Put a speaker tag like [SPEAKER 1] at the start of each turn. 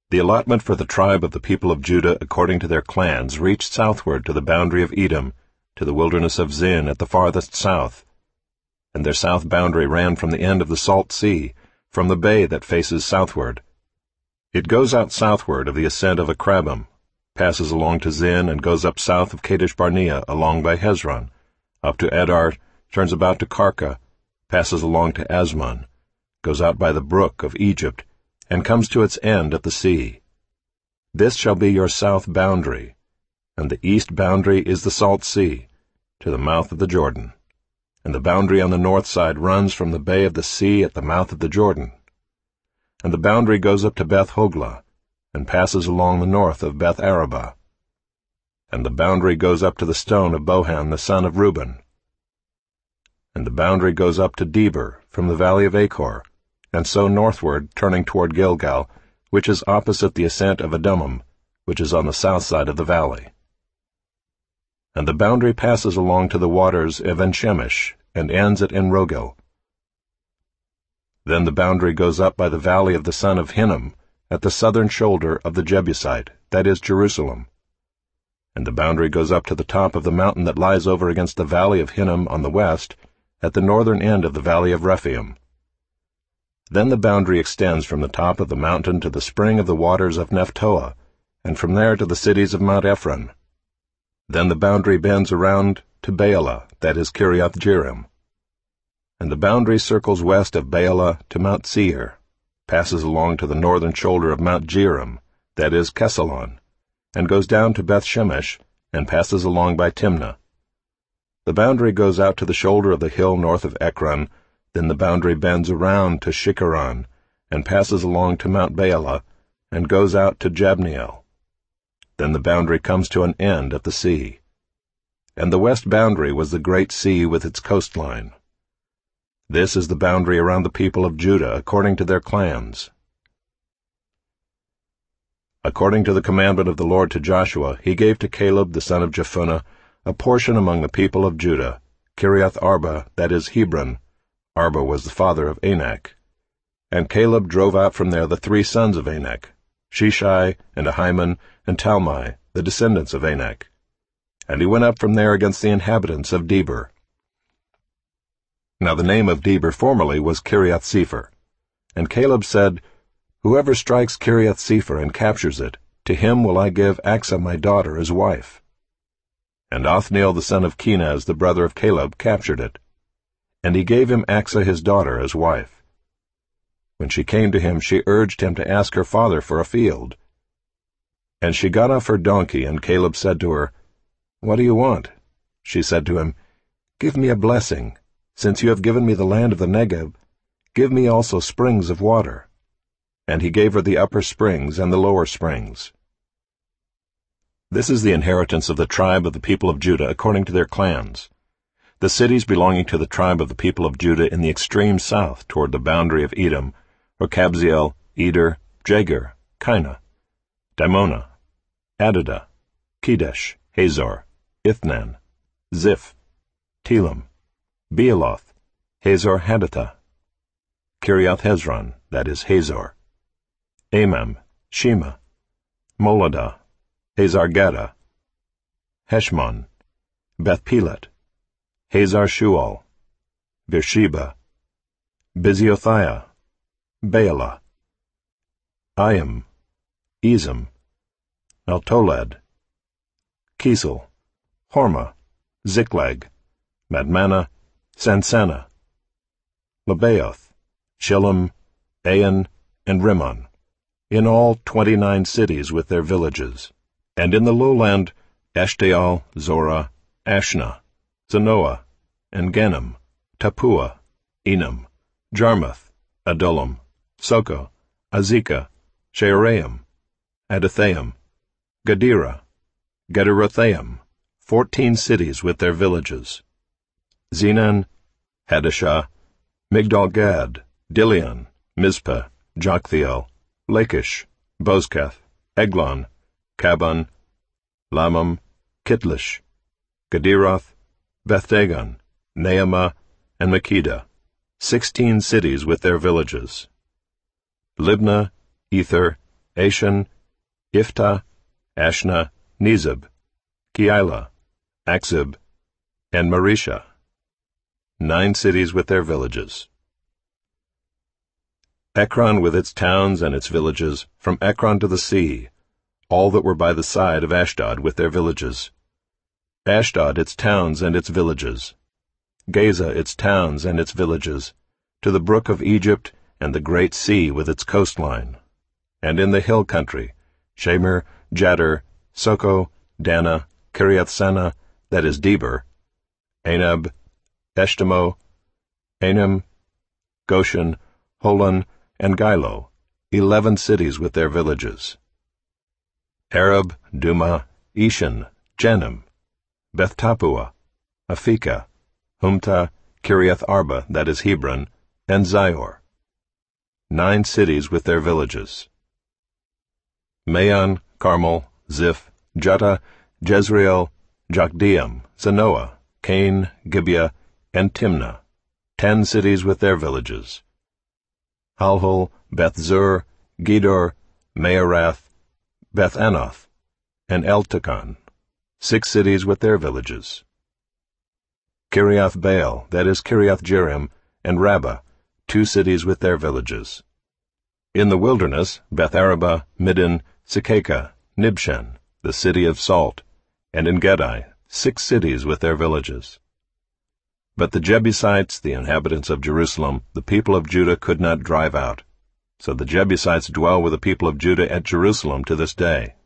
[SPEAKER 1] The allotment for the tribe of the people of Judah according to their clans reached southward to the boundary of Edom, to the wilderness of Zin at the farthest south. And their south boundary ran from the end of the Salt Sea, from the bay that faces southward. It goes out southward of the ascent of Akrabim, passes along to Zin, and goes up south of Kadesh Barnea along by Hezron, up to Edar, turns about to Karka, passes along to Asmon, goes out by the brook of Egypt, and comes to its end at the sea. This shall be your south boundary, and the east boundary is the Salt Sea, to the mouth of the Jordan. And the boundary on the north side runs from the bay of the sea at the mouth of the Jordan. And the boundary goes up to Beth Hoglah, and passes along the north of Beth Arabah. And the boundary goes up to the stone of Bohan the son of Reuben. And the boundary goes up to Debir from the valley of Achor, and so northward, turning toward Gilgal, which is opposite the ascent of Adummim, which is on the south side of the valley. And the boundary passes along to the waters of En-Shemesh, and ends at En-Rogel. Then the boundary goes up by the valley of the son of Hinnom, at the southern shoulder of the Jebusite, that is Jerusalem. And the boundary goes up to the top of the mountain that lies over against the valley of Hinnom on the west, at the northern end of the valley of Rephaim. Then the boundary extends from the top of the mountain to the spring of the waters of Nephtoah, and from there to the cities of Mount Ephron. Then the boundary bends around to Baalah, that is Kiriath-Jearim. And the boundary circles west of Baalah to Mount Seir, passes along to the northern shoulder of Mount Jearim, that is Kesalon, and goes down to Beth-Shemesh, and passes along by Timnah. The boundary goes out to the shoulder of the hill north of Ekron. Then the boundary bends around to Shikkeron, and passes along to Mount Baalah, and goes out to Jabneel. Then the boundary comes to an end at the sea. And the west boundary was the great sea with its coastline. This is the boundary around the people of Judah according to their clans. According to the commandment of the Lord to Joshua, he gave to Caleb the son of Jephunneh a portion among the people of Judah, Kiriath Arba, that is Hebron. Arba was the father of Anak. And Caleb drove out from there the 3 sons of Anak, Sheshai, and Ahiman, and Talmai, the descendants of Anak. And he went up from there against the inhabitants of Debir. Now the name of Debir formerly was Kiriath-Sepher. And Caleb said, Whoever strikes Kiriath-Sepher and captures it, to him will I give Achsah my daughter as wife. And Othniel the son of Kenaz, the brother of Caleb, captured it. And he gave him Achsah his daughter as wife. When she came to him, she urged him to ask her father for a field. And she got off her donkey, and Caleb said to her, What do you want? She said to him, Give me a blessing. Since you have given me the land of the Negeb, give me also springs of water. And he gave her the upper springs and the lower springs. This is the inheritance of the tribe of the people of Judah according to their clans. The cities belonging to the tribe of the people of Judah in the extreme south toward the boundary of Edom were Kabzeel, Eder, Jagur, Kinah, Dimonah, Adadah, Kedesh, Hazor, Ithnan, Ziph, Telem, Bealoth, Hazor Hadathah, Kiriath Hezron, that is Hazor, Amam, Shema, Moladah, Hazar-Gaddah, Heshmon, Beth-Pelet, Hazar-Shual, Beersheba, Biziothia, Baalah, Ayim, Ezem, Eltolad, Kisel, Hormah, Ziklag, Madmannah, Sansannah, Lebaoth, Shillim, Ain, and Rimmon, in all 29 cities with their villages, and in the lowland Eshtaol, Zorah, Ashna, Zanoah, and Ganim, Tappuah, Enam, Jarmuth, Adullam, Socoh, Azekah, Shearaim, Adathaim, Gadira, Gederothaim, 14 cities with their villages, Zenan, Hadashah, Migdal-Gad, Dilion, Mizpah, Joktheel, Lachish, Bozkath, Eglon, Kabon, Lamam, Kitlish, Gederoth, Beth-Dagon, Naamah, and Makkedah, 16 cities with their villages, Libnah, Ether, Ashan, Iftah, Ashna, Nezib, Keilah, Achzib, and Mareshah, 9 cities with their villages. Ekron with its towns and its villages, from Ekron to the sea, all that were by the side of Ashdod with their villages. Ashdod its towns and its villages. Gaza its towns and its villages, to the brook of Egypt and the great sea with its coastline. And in the hill country, Shamir, Jattir, Soko, Dana, Kiriath-Sana, that is Debir, Anab, Eshtemoh, Anim, Goshen, Holon, and Gilo, 11 cities with their villages. Arab, Duma, Eshan, Janim, Beth-Tappuah, Aphekah, Humta, Kiriath Arba, that is Hebron, and Zior, 9 cities with their villages. Maon, Carmel, Ziph, Juttah, Jezreel, Jokdeam, Zanoah, Cain, Gibeah, and Timnah, 10 cities with their villages. Halhul, Beth-zur, Gedor, Maarath, Beth-Anoth, and Eltekon, 6 cities with their villages. Kiriath-Baal, that is Kiriath-Jearim, and Rabbah, 2 cities with their villages. In the wilderness, Beth-Arabah, Middin, Sekakah, Nibshan, the city of salt, and En-Gedi, 6 cities with their villages. But the Jebusites, the inhabitants of Jerusalem, the people of Judah could not drive out. So the Jebusites dwell with the people of Judah at Jerusalem to this day.